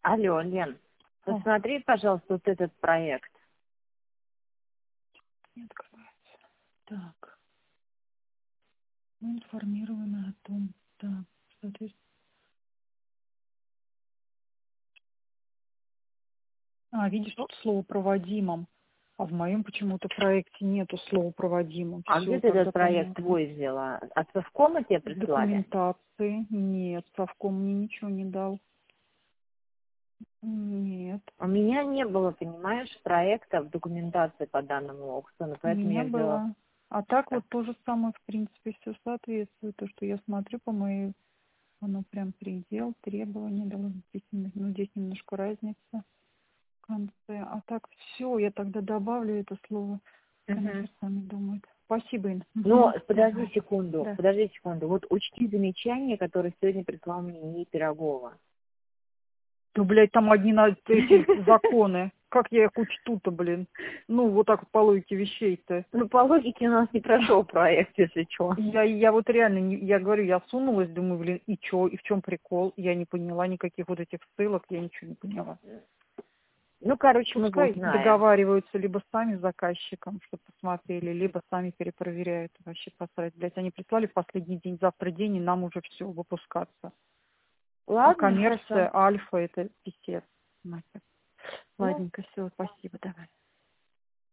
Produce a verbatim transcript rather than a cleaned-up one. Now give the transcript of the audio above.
Алло, Лен, О, посмотри, пожалуйста, вот этот проект. не открывается. Так, мы информированы о том, да, соответственно. А, видишь, тут слово «проводимом», а в моем почему-то проекте нету слова «проводимом». А где Все, ты этот тогда проект понятно. твой взяла? От Совкома тебе В прислали? документации нет, совком мне ничего не дал. Нет, У меня не было, понимаешь, проекта в документации по данному аукциону, у поэтому меня я взяла. была. А так вот то же самое, в принципе, все соответствует. То, что я смотрю по моей, оно прям предел, требования, дало здесь, нем- ну, здесь немножко разница в конце. А так все, я тогда добавлю это слово. Мгм. Конечно, сами думают. Спасибо, Инна. Но Мгм. подожди Давай. секунду, Да. подожди секунду. Вот учти замечания, которые сегодня прислал мне НИИ Пирогова. Ну, блядь, там одни на эти законы. Как я их учту-то, блин? Ну, вот так вот по логике вещей-то. Ну, по логике у нас не прошел проект, если что. Я, я вот реально, не, я говорю, я сунулась, думаю, блин, и чё, и в чем прикол? Я не поняла никаких вот этих ссылок, я ничего не поняла. Ну, короче, мы Пускай узнаем. договариваются либо сами с заказчиком, чтобы посмотрели, либо сами перепроверяют. Вообще посрать. Блядь, они прислали в последний день, завтра день, и нам уже все выпускаться. А Ладно, хорошо. коммерция, альфа, это писец. Нахер. Ну, Ладненько, все, спасибо, давай.